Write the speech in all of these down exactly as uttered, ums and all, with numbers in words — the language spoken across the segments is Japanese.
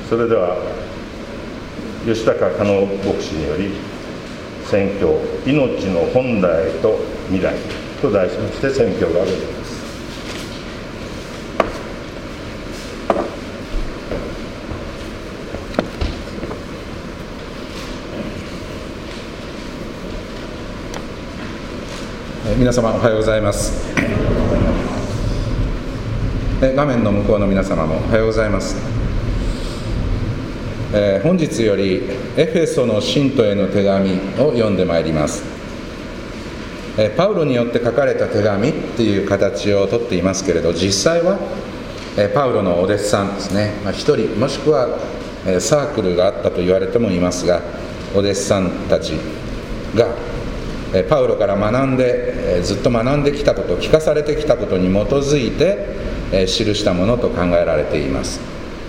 それでは吉高加納牧師により宣教命の本来と未来と題しまして宣教がございます。 皆様おはようございます。画面の向こうの皆様もおはようございます。えー、本日よりエフェソの信徒への手紙を読んでまいります。えー、パウロによって書かれた手紙っていう形をとっていますけれど、実際は、えー、パウロのお弟子さんですね、まあ、一人もしくは、えー、サークルがあったと言われてもいますが、お弟子さんたちがパウロから学んでずっと学んできたこと、聞かされてきたことに基づいて記したものと考えられています。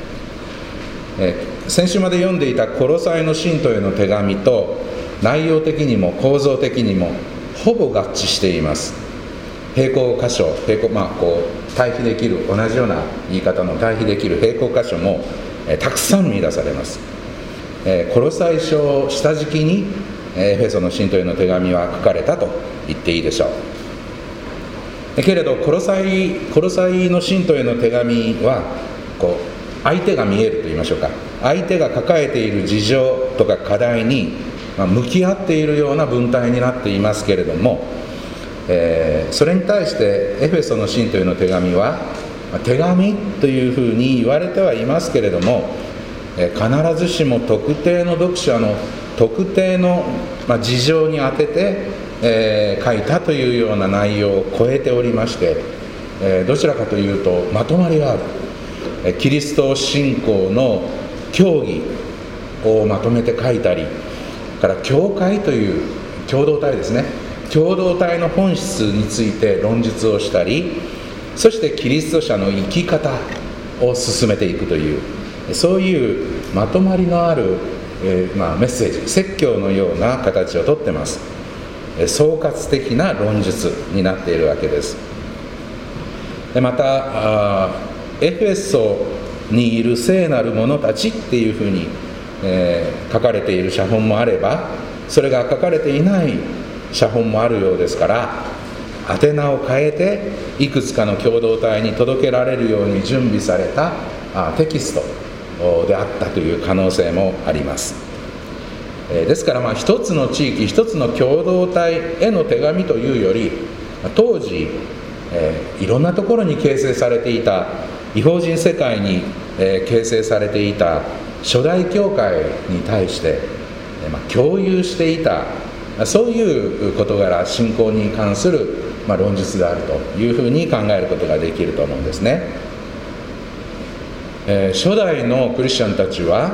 先週まで読んでいたコロサイの信徒への手紙と内容的にも構造的にもほぼ合致しています。並行箇所、並行、まあ、こう対比できる、同じような言い方の対比できる並行箇所もたくさん見出されます。コロサイ書を下敷きにエフェソの信徒への手紙は書かれたと言っていいでしょう。けれどコロサイ、コロサイの信徒への手紙はこう相手が見えると言いましょうか、相手が抱えている事情とか課題に向き合っているような文体になっていますけれども、えー、それに対してエフェソの信徒への手紙は手紙というふうに言われてはいますけれども、必ずしも特定の読者の特定の事情に当てて、えー、書いたというような内容を超えておりまして、えー、どちらかというとまとまりがある、えー、キリスト信仰の教義をまとめて書いたりから教会という共同体ですね、共同体の本質について論述をしたり、そしてキリスト者の生き方を進めていくという、そういうまとまりのあるえーまあ、メッセージ、説教のような形をとってます。え総括的な論述になっているわけです。でまたあエフェソにいる聖なる者たちっていうふうに、えー、書かれている写本もあれば、それが書かれていない写本もあるようですから、宛名を変えていくつかの共同体に届けられるように準備されたあテキストであったという可能性もあります。ですからまあ一つの地域、一つの共同体への手紙というより、当時、えー、いろんなところに形成されていた、異邦人世界に、えー、形成されていた初代教会に対して、えーまあ、共有していた、そういう事柄、信仰に関する、まあ、論述であるというふうに考えることができると思うんですね。えー、初代のクリスチャンたちは、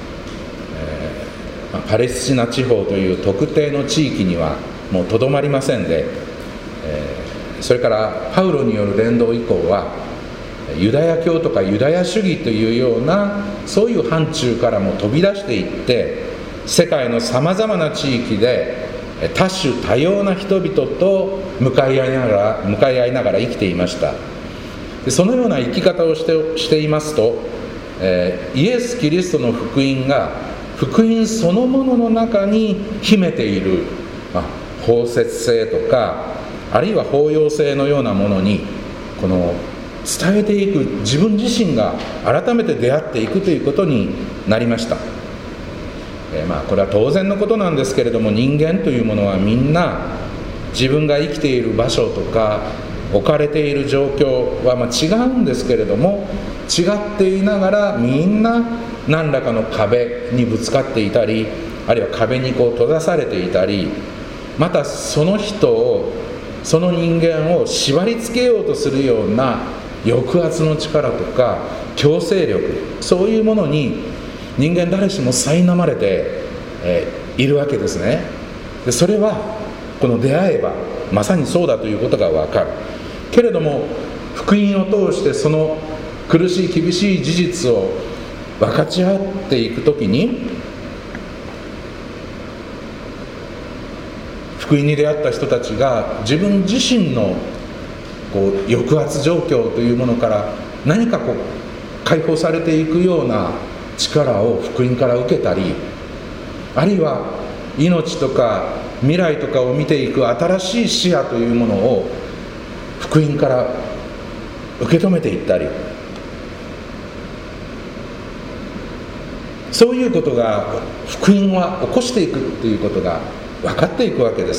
えーまあ、パレスチナ地方という特定の地域にはもうとどまりませんで、えー、それからパウロによる伝道以降はユダヤ教とかユダヤ主義というようなそういう範疇からも飛び出していって、世界のさまざまな地域で多種多様な人々と向かい合いながら向かい合いながら生きていました。でそのような生き方をして、していますと、えー、イエス・キリストの福音が福音そのものの中に秘めている、まあ、包摂性とかあるいは包容性のようなものにこの伝えていく自分自身が改めて出会っていくということになりました。えー、まあこれは当然のことなんですけれども、人間というものはみんな自分が生きている場所とか置かれている状況はまあ違うんですけれども、違っていながらみんな何らかの壁にぶつかっていたり、あるいは壁にこう閉ざされていたり、またその人をその人間を縛り付けようとするような抑圧の力とか強制力、そういうものに人間誰しも苛まれて、えー、いるわけですね。でそれはこの出会えばまさにそうだということが分かるけれども、福音を通してその苦しい厳しい事実を分かち合っていくときに、福音に出会った人たちが自分自身のこう抑圧状況というものから何かこう解放されていくような力を福音から受けたり、あるいは命とか未来とかを見ていく新しい視野というものを福音から受け止めていったり、そういうことが福音は起こしていくということが分かっていくわけです。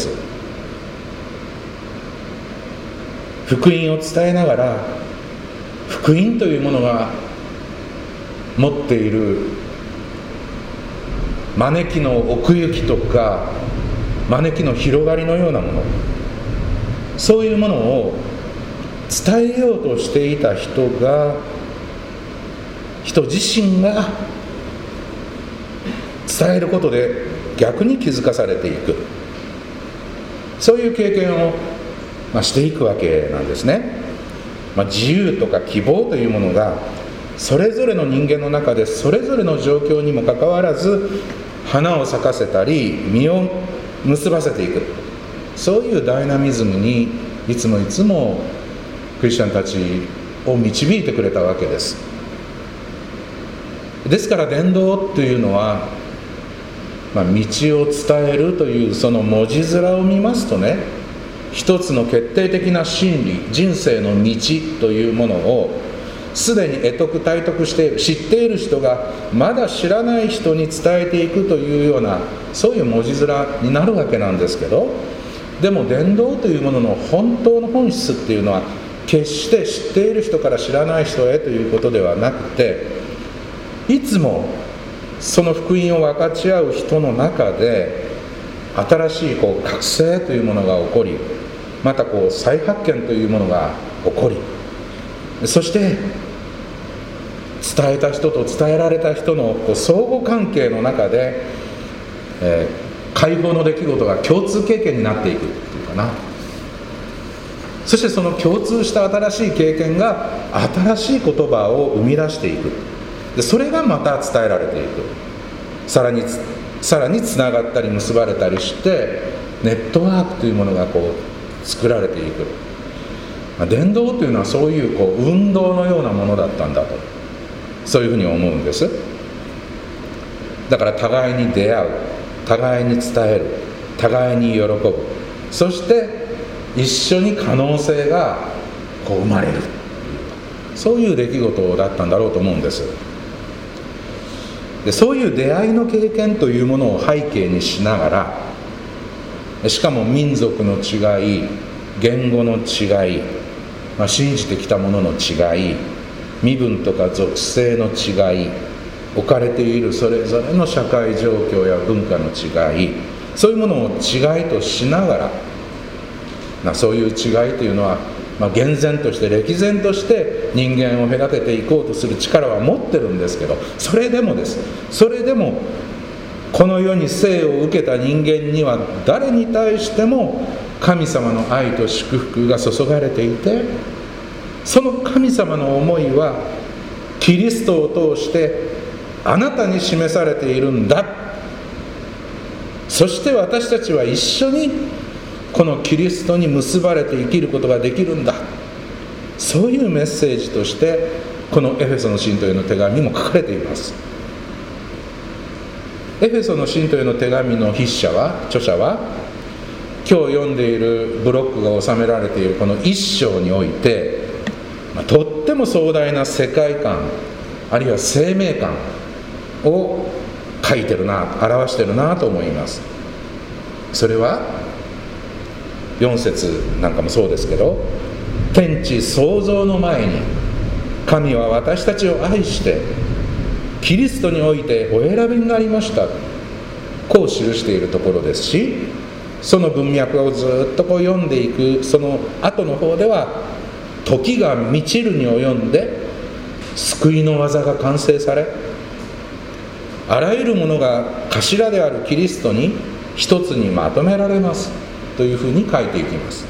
福音を伝えながら、福音というものが持っている招きの奥行きとか招きの広がりのようなもの、そういうものを伝えようとしていた人が人自身が伝えることで逆に気づかされていく、そういう経験を、まあ、していくわけなんですね。まあ、自由とか希望というものがそれぞれの人間の中でそれぞれの状況にもかかわらず花を咲かせたり実を結ばせていく、そういうダイナミズムにいつもいつもクリスチャンたちを導いてくれたわけです。ですから伝道というのは、まあ、道を伝えるというその文字面を見ますとね、一つの決定的な真理、人生の道というものをすでに得得体得している、知っている人がまだ知らない人に伝えていくというような、そういう文字面になるわけなんですけど、でも伝道というものの本当の本質っていうのは決して知っている人から知らない人へということではなくて、いつもその福音を分かち合う人の中で新しいこう覚醒というものが起こり、またこう再発見というものが起こり、そして伝えた人と伝えられた人のこう相互関係の中で、えー、解放の出来事が共通経験になっていくっていうかな。そしてその共通した新しい経験が新しい言葉を生み出していく。でそれがまた伝えられていく。さらにさらにつながったり結ばれたりしてネットワークというものがこう作られていく。伝道というのはそういう、こう運動のようなものだったんだと、そういうふうに思うんです。だから互いに出会う、互いに伝える、互いに喜ぶ、そして一緒に可能性がこう生まれる、そういう出来事だったんだろうと思うんです。でそういう出会いの経験というものを背景にしながら、しかも民族の違い、言語の違い、まあ、信じてきたものの違い、身分とか属性の違い、置かれているそれぞれの社会状況や文化の違い、そういうものを違いとしながら、まあ、そういう違いというのは、まあ、厳然として歴然として人間を隔てていこうとする力は持ってるんですけど、それでもですそれでもこの世に生を受けた人間には誰に対しても神様の愛と祝福が注がれていて、その神様の思いはキリストを通してあなたに示されているんだ。そして私たちは一緒にこのキリストに結ばれて生きることができるんだ。そういうメッセージとしてこのエフェソの信徒への手紙も書かれています。エフェソの信徒への手紙の筆者は著者は今日読んでいるブロックが収められているこの一章において、まあ、とっても壮大な世界観あるいは生命観を書いてるな、表してるなと思います。それはよん節なんかもそうですけど、天地創造の前に神は私たちを愛してキリストにおいてお選びになりました、こう記しているところですし、その文脈をずっとこう読んでいくその後の方では、時が満ちるに及んで救いの技が完成され、あらゆるものが頭であるキリストに一つにまとめられますというふうに書いていきます。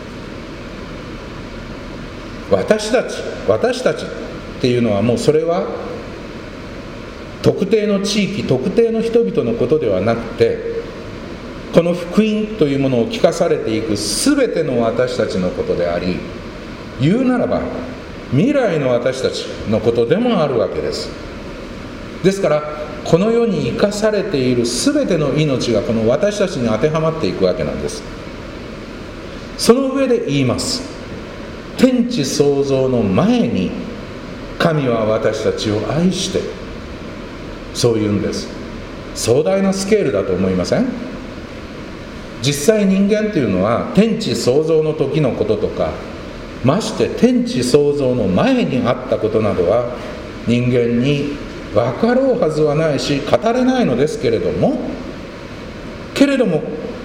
私たち私たちっていうのはもうそれは特定の地域特定の人々のことではなくて、この福音というものを聞かされていく全ての私たちのことであり、言うならば未来の私たちのことでもあるわけです。 ですからこの世に生かされているすべての命がこの私たちに当てはまっていくわけなんです。その上で言います。天地創造の前に神は私たちを愛して、そう言うんです。壮大なスケールだと思いません？実際人間というのは天地創造の時のこととか、まして天地創造の前にあったことなどは人間に分かろうはずはないし語れないのですけれども、けれども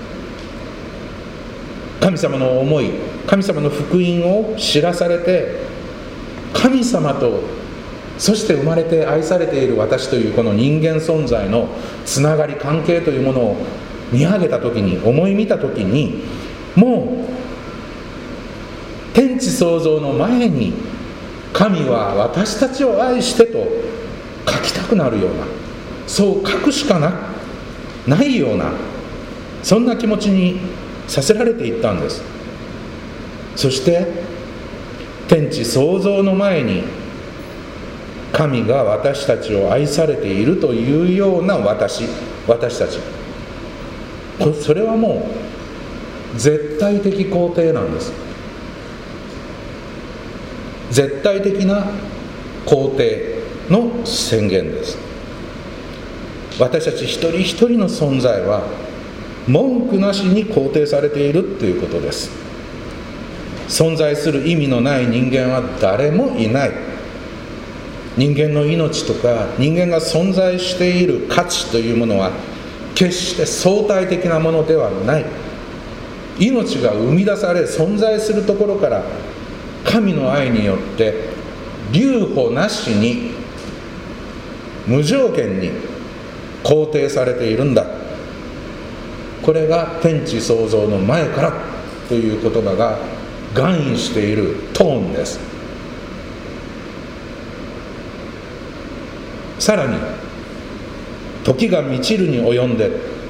神様の思い、神様の福音を知らされて、神様とそして生まれて愛されている私というこの人間存在のつながり関係というものを見上げたときに、思い見たときに、もう天地創造の前に神は私たちを愛してと書きたくなるような、そう書くしか な, ないような、そんな気持ちにさせられていったんです。そして天地創造の前に神が私たちを愛されているというような私私たち、それはもう絶対的肯定なんです。絶対的な肯定の宣言です。私たち一人一人の存在は文句なしに肯定されているということです。存在する意味のない人間は誰もいない。人間の命とか人間が存在している価値というものは決して相対的なものではない。命が生み出され存在するところから神の愛によって留保なしに無条件に肯定されているんだ。これが天地創造の前からという言葉が含意しているトーンです。さらに時が満ちるに及んで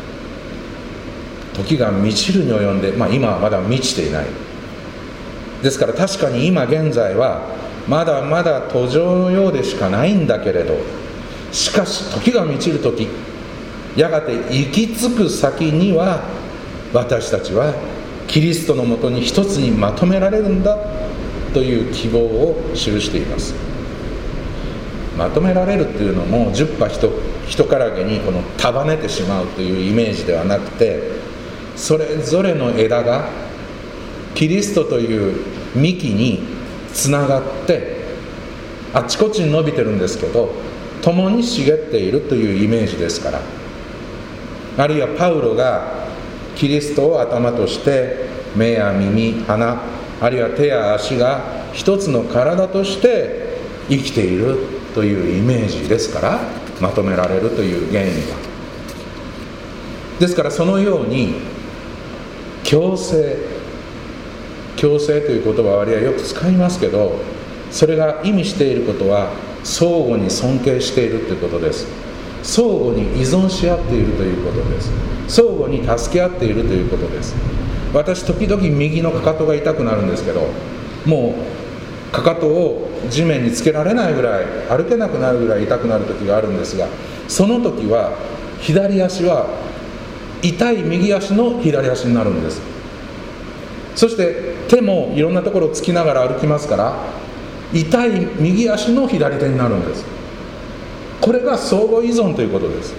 時が満ちるに及んで、まあ、今はまだ満ちていない。ですから確かに今現在はまだまだ途上のようでしかないんだけれど、しかし時が満ちる時、やがて行き着く先には私たちはキリストのもとに一つにまとめられるんだという希望を記しています。まとめられるというのも十羽一からげにこの束ねてしまうというイメージではなくて、それぞれの枝がキリストという幹につながってあちこちに伸びてるんですけど、共に茂っているというイメージですから。あるいはパウロがキリストを頭として目や耳、鼻、あるいは手や足が一つの体として生きているというイメージですから、まとめられるという原理は。ですからそのように共生共生という言葉は割合よく使いますけど、それが意味していることは相互に尊敬しているということです。相互に依存し合っているということです。相互に助け合っているということです。私時々右のかかとが痛くなるんですけど、もうかかとを地面につけられないぐらい、歩けなくなるぐらい痛くなる時があるんですが、その時は左足は痛い右足の左足になるんです。そして手もいろんなところをつきながら歩きますから、痛い右足の左手になるんです。これが相互依存ということです。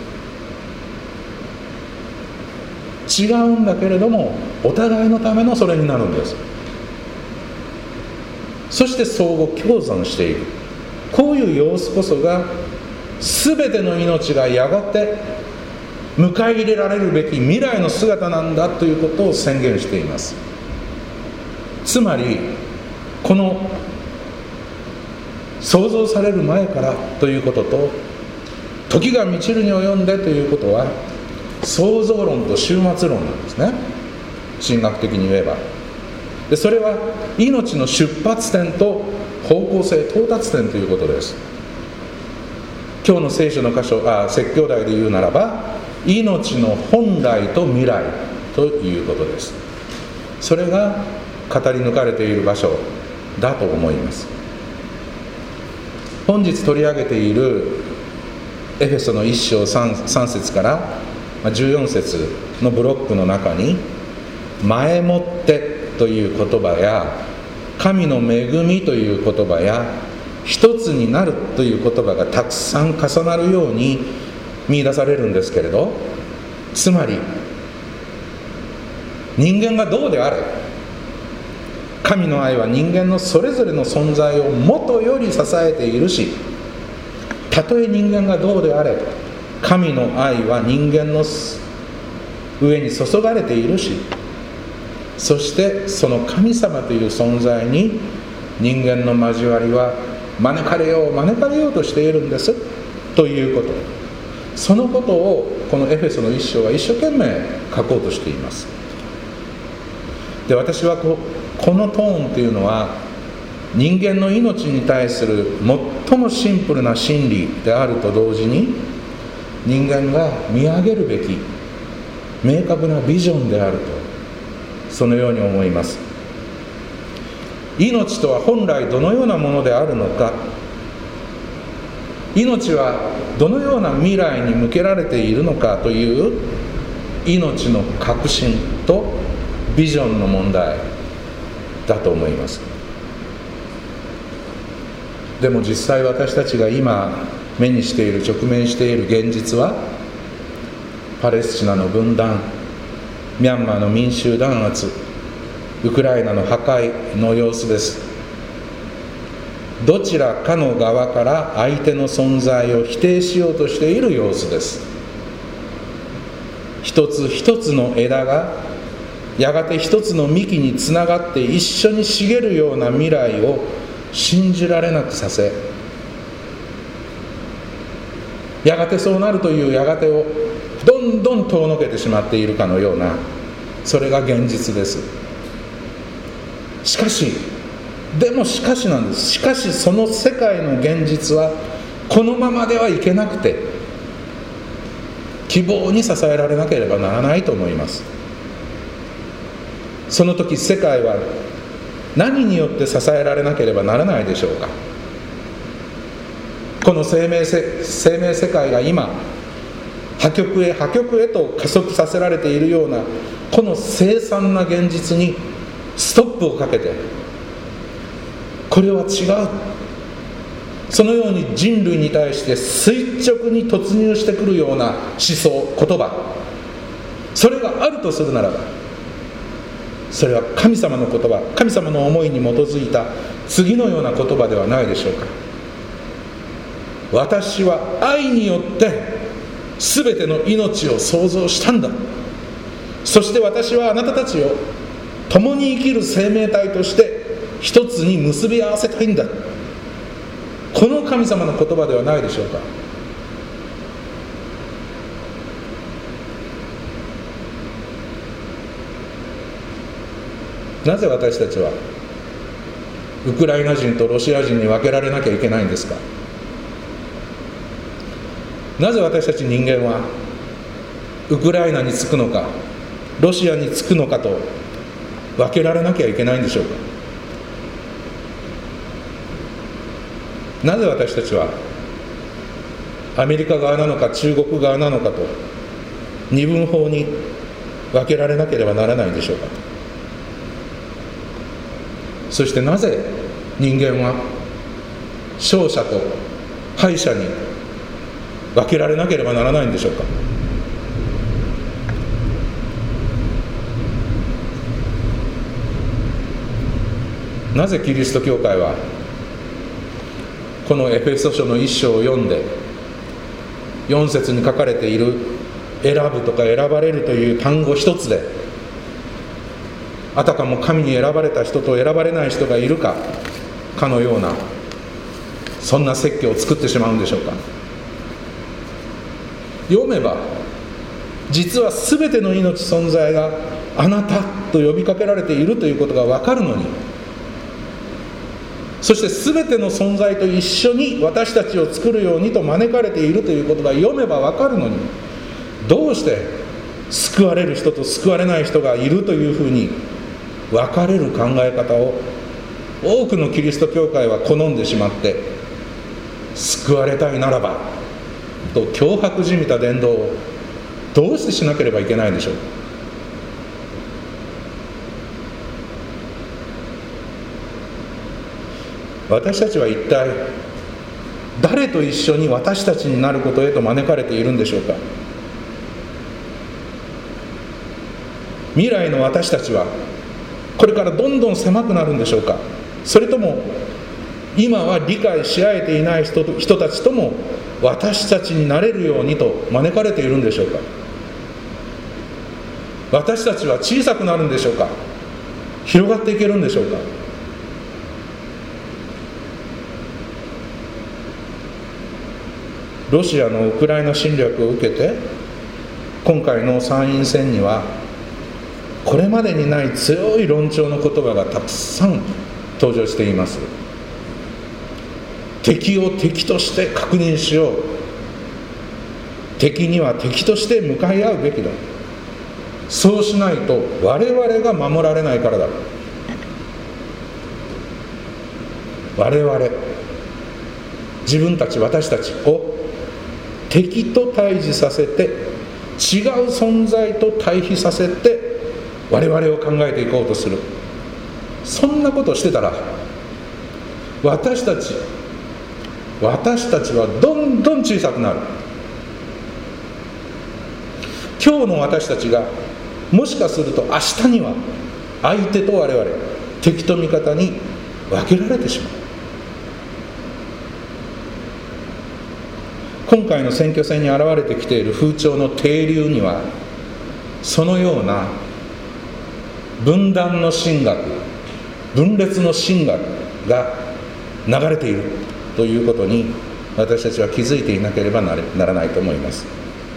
違うんだけれどもお互いのためのそれになるんです。そして相互共存している、こういう様子こそが全ての命がやがて迎え入れられるべき未来の姿なんだということを宣言しています。つまりこの創造される前からということと、時が満ちるに及んでということは創造論と終末論なんですね、神学的に言えば。でそれは命の出発点と方向性、到達点ということです。今日の聖書の箇所、あ説教題で言うならば、命の本来と未来ということです。それが語り抜かれている場所だと思います。本日取り上げているエフェソのいっ章 3, さん節からじゅうよん節のブロックの中に、前もってという言葉や、神の恵みという言葉や、一つになるという言葉がたくさん重なるように見出されるんですけれど、つまり人間がどうであれ、神の愛は人間のそれぞれの存在をもとより支えているし、たとえ人間がどうであれ、神の愛は人間の上に注がれているし、そしてその神様という存在に人間の交わりは招かれよう招かれようとしているんですということ、そのことをこのエフェソの一章は一生懸命書こうとしています。で、私はここのトーンというのは、人間の命に対する最もシンプルな真理であると同時に、人間が見上げるべき明確なビジョンであると、そのように思います。命とは本来どのようなものであるのか、命はどのような未来に向けられているのかという命の確信とビジョンの問題だと思います。でも実際私たちが今目にしている、直面している現実は、パレスチナの分断、ミャンマーの民衆弾圧、ウクライナの破壊の様子です。どちらかの側から相手の存在を否定しようとしている様子です。一つ一つの枝がやがて一つの幹につながって一緒に茂るような未来を信じられなくさせ、やがてそうなるというやがてをどんどん遠のけてしまっているかのような、それが現実です。しかしでもしかしなんです。しかしその世界の現実はこのままではいけなくて、希望に支えられなければならないと思います。その時世界は何によって支えられなければならないでしょうか。この生命せ、生命世界が今破局へ破局へと加速させられているようなこの凄惨な現実にストップをかけて、これは違う、そのように人類に対して垂直に突入してくるような思想、言葉、それがあるとするならば、それは神様の言葉、神様の思いに基づいた次のような言葉ではないでしょうか。私は愛によって全ての命を創造したんだ、そして私はあなたたちを共に生きる生命体として一つに結び合わせたいんだ、この神様の言葉ではないでしょうか。なぜ私たちはウクライナ人とロシア人に分けられなきゃいけないんですか。なぜ私たち人間はウクライナにつくのかロシアにつくのかと分けられなきゃいけないんでしょうか。なぜ私たちはアメリカ側なのか中国側なのかと二分法に分けられなければならないんでしょうか。そしてなぜ人間は勝者と敗者に分けられなければならないんでしょうか。なぜキリスト教会はこのエフェソ書の一章を読んでよん節に書かれている選ぶとか選ばれるという単語一つであたかも神に選ばれた人と選ばれない人がいるかかのようなそんな説教を作ってしまうんでしょうか。読めば実は全ての命存在があなたと呼びかけられているということが分かるのに、そして全ての存在と一緒に私たちを作るようにと招かれているということが読めば分かるのに、どうして救われる人と救われない人がいるというふうに分かれる考え方を多くのキリスト教会は好んでしまって、救われたいならばと脅迫じみた伝道をどうしてしなければいけないでしょうか。私たちは一体誰と一緒に私たちになることへと招かれているんでしょうか。未来の私たちはこれからどんどん狭くなるんでしょうか。それとも今は理解し合えていない 人, 人たちとも私たちになれるようにと招かれているんでしょうか。私たちは小さくなるんでしょうか。広がっていけるんでしょうか。ロシアのウクライナ侵略を受けて今回の参院選にはこれまでにない強い論調の言葉がたくさん登場しています。敵を敵として確認しよう、敵には敵として向かい合うべきだ、そうしないと我々が守られないからだ、我々自分たち私たちを敵と対峙させて違う存在と対比させて我々を考えていこうとする。そんなことをしてたら私たち私たちはどんどん小さくなる。今日の私たちがもしかすると明日には相手と我々敵と味方に分けられてしまう。今回の選挙戦に現れてきている風潮の底流にはそのような分断の神学、分裂の神学が流れているということに私たちは気づいていなければならないと思います。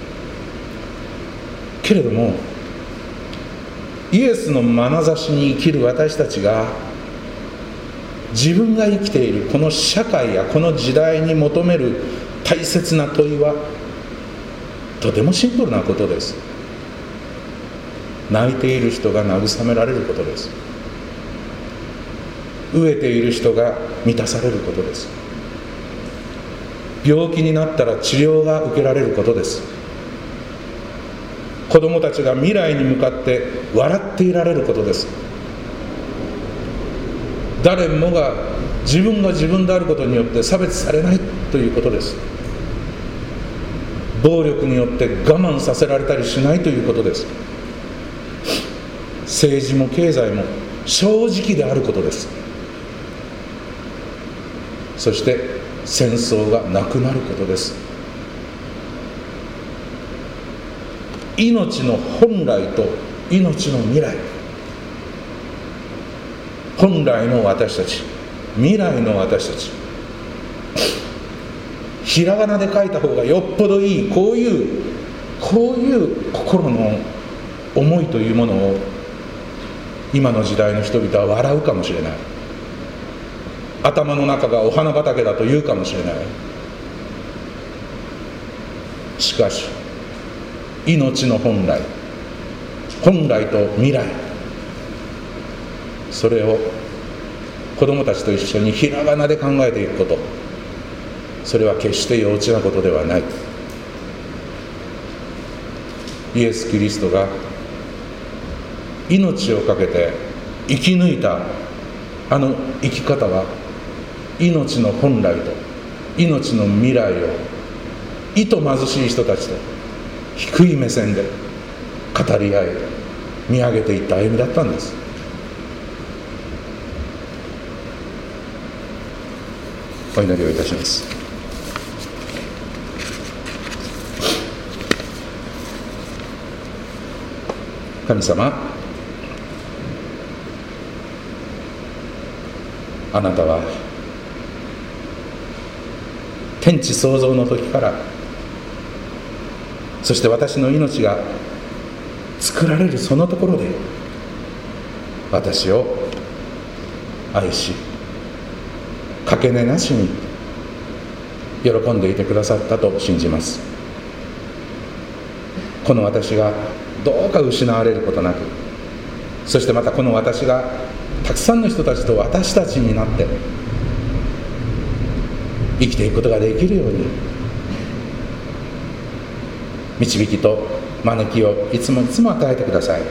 けれどもイエスの眼差しに生きる私たちが自分が生きているこの社会やこの時代に求める大切な問いはとてもシンプルなことです。泣いている人が慰められることです。飢えている人が満たされることです。病気になったら治療が受けられることです。子どもたちが未来に向かって笑っていられることです。誰もが自分が自分であることによって差別されないということです。暴力によって我慢させられたりしないということです。政治も経済も正直であることです。そして戦争がなくなることです。命の本来と命の未来、本来の私たち、未来の私たち、ひらがなで書いた方がよっぽどいい、こういうこういう心の思いというものを今の時代の人々は笑うかもしれない。頭の中がお花畑だと言うかもしれない。しかし命の本来、本来と未来、それを子どもたちと一緒にひらがなで考えていくこと、それは決して幼稚なことではない。イエス・キリストが命を懸けて生き抜いたあの生き方は、命の本来と命の未来をいと貧しい人たちと低い目線で語り合い見上げていった歩みだったんです。お祈りをいたします。神様、あなたは天地創造の時から、そして私の命が作られるそのところで私を愛し、かけねなしに喜んでいてくださったと信じます。この私がどうか失われることなく、そしてまたこの私がたくさんの人たちと私たちになって生きていくことができるように、 導きと招きをいつもいつも与えてください。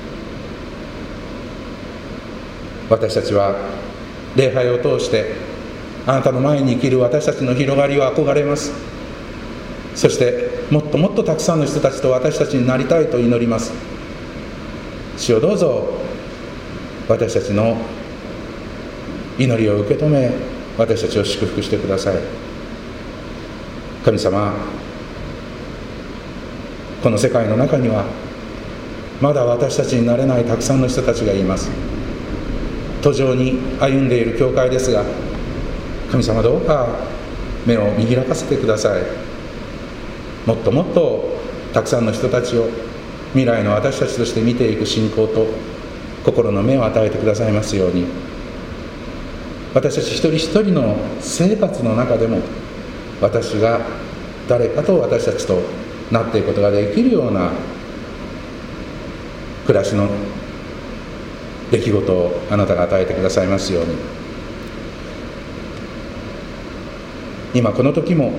私たちは礼拝を通してあなたの前に生きる私たちの広がりを憧れます。そしてもっともっとたくさんの人たちと私たちになりたいと祈ります。主よ、どうぞ私たちの祈りを受け止め、私たちを祝福してください。神様、この世界の中にはまだ私たちになれないたくさんの人たちがいます。途上に歩んでいる教会ですが、神様、どうか目を見開かせてください。もっともっとたくさんの人たちを未来の私たちとして見ていく信仰と心の目を与えてくださいますように、私たち一人一人の生活の中でも私が誰かと私たちとなっていくことができるような暮らしの出来事をあなたが与えてくださいますように。今この時も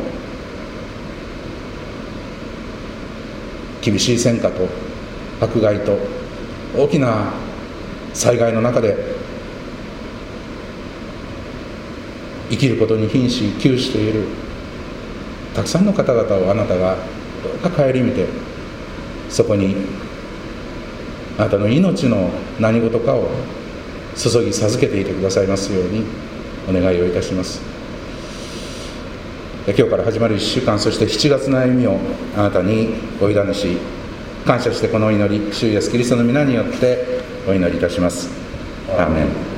厳しい戦火と迫害と大きな災害の中で生きることに瀕し窮しているたくさんの方々をあなたがどうか顧みて、そこにあなたの命の何事かを注ぎ授けていてくださいますようにお願いをいたします。今日から始まるいっしゅうかん、そしてしちがつの歩みをあなたにお委ねし、感謝してこのお祈り、主イエスキリストの皆によってお祈りいたします。アーメン。